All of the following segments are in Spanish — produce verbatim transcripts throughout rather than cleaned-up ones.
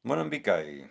Monambicay.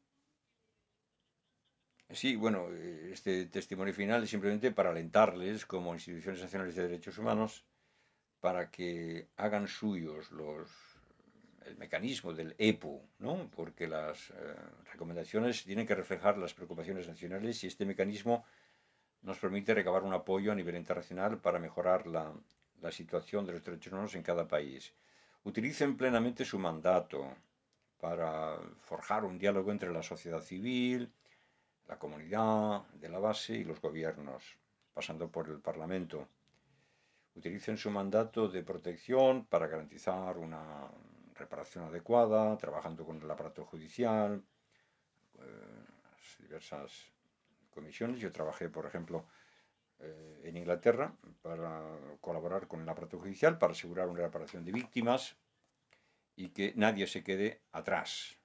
Sí, bueno, eh, este testimonio final es simplemente para alentarles como instituciones nacionales de derechos humanos para que hagan suyos los, el mecanismo del E P U, ¿no? Porque las eh, recomendaciones tienen que reflejar las preocupaciones nacionales y este mecanismo nos permite recabar un apoyo a nivel internacional para mejorar la, la situación de los derechos humanos en cada país. Utilicen plenamente su mandato para forjar un diálogo entre la sociedad civil, la comunidad de la base y los gobiernos, pasando por el Parlamento. Utilicen su mandato de protección para garantizar una reparación adecuada, trabajando con el aparato judicial, eh, las diversas comisiones. Yo trabajé, por ejemplo, eh, en Inglaterra para colaborar con el aparato judicial para asegurar una reparación de víctimas y que nadie se quede atrás,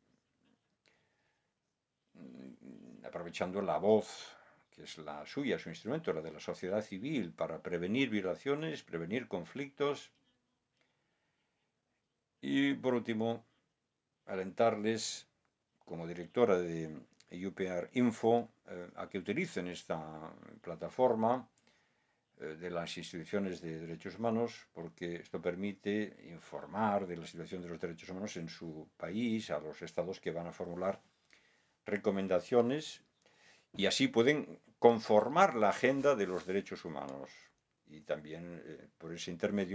aprovechando la voz que es la suya, su instrumento, la de la sociedad civil, para prevenir violaciones, prevenir conflictos y, por último, alentarles, como directora de U P R Info, eh, a que utilicen esta plataforma eh, de las instituciones de derechos humanos, porque esto permite informar de la situación de los derechos humanos en su país, a los estados que van a formular recomendaciones y así pueden conformar la agenda de los derechos humanos. Y también, eh, por ese intermedio,